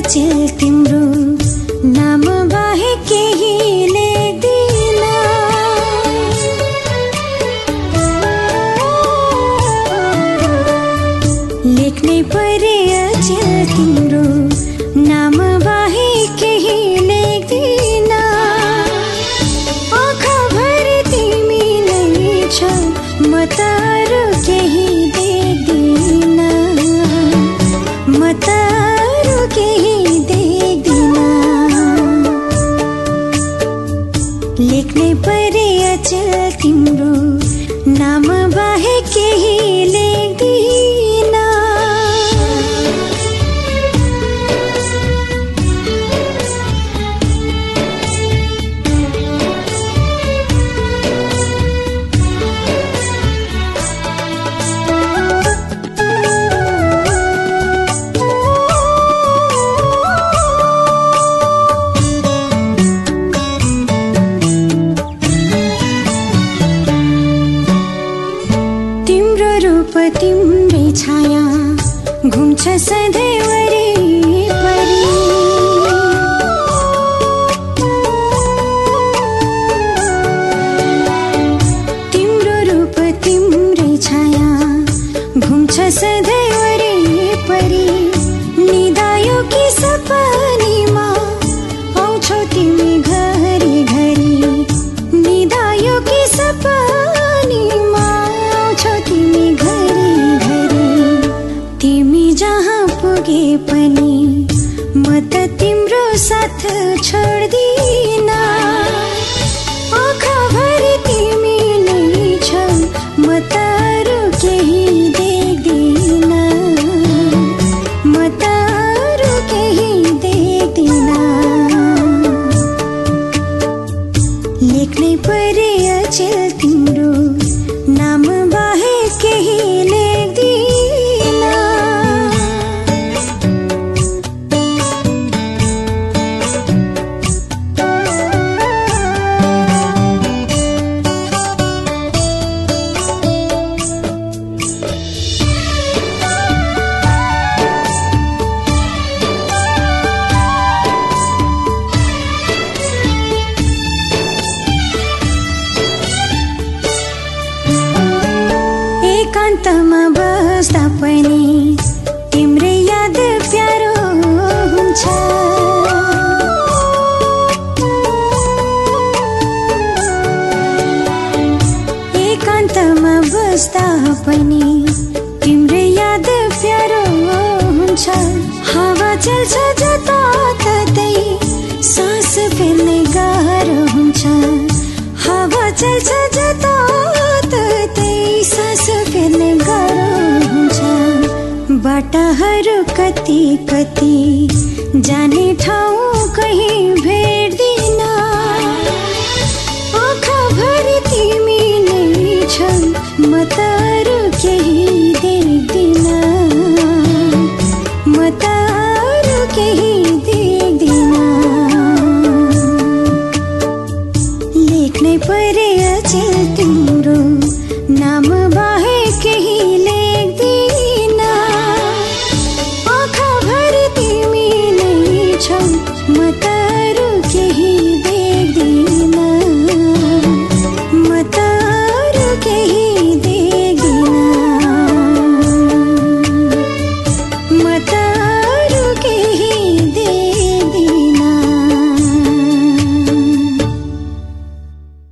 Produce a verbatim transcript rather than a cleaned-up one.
अचेल तिम्रो नाम बाहेक केही लेख्दिन। लेख्नै परे अचेल तिम्रो नाम बाहेक केही लेख्दिन। आँखाभरि तिमी नै छौ म त अरू केही देख्दिन। म त अरू केही देख्दिन। लेख्नै परे अचेल तिम्रो नाम बाहेक केही लेख्दिन। तिम्रै छाया घुम्छ सधैँ वरिपरि। तिम्रो रूप तिम्रै छाया घुम्छ सधैँ वरिपरि। निदायो कि सपनीमा आउँछौ तिमी घरी घरी। निदायो कि सपनीमा आउँछौ तिमी घरी। तिमी जहाँ पुगे पनि म त तिम्रो साथ छोड्दिन। आँखाभरि तिमी नै छौ म त अरू केही देख्दिन। म त अरू केही देख्दिन। लेख्नै परे अचेल तिम्रो नाम बाहेक केही लेख्दिन। एकान्तमा बस्दा पनि तिम्रै याद प्यारो हुन्छ। एकान्तमा बस्दा पनि तिम्रै याद प्यारो हुन्छ। हावा चल्छ जताततै सास फेर्नै गाह्रो हुन्छ। हावा चल्छ जताततै सास फेर्ने गाह्रो हुन्छ। बाटाहरू कति कति जाने ठाउँ कहीँ भेट्दिन। आँखाभरि तिमी नै छौ म त अरू केही देख्दिन। म त अरू केही देख्दिन। लेख्नै परे अचेल तिम्रो